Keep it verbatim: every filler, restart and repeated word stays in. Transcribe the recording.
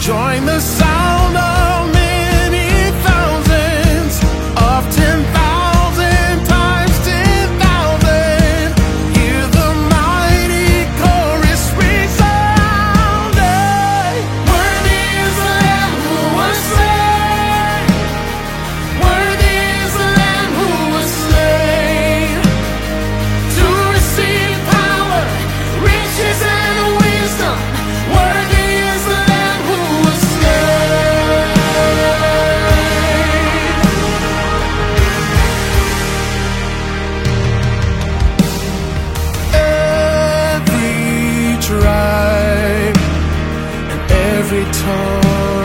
Join the sound of many thousands, of ten thousand times ten thousand. Hear the mighty chorus resounding. Worthy is the Lamb who was slain. Worthy is the Lamb who was slain to receive power, riches, and wisdom. Worthy is the Lamb who was slain. Every tribe and every tongue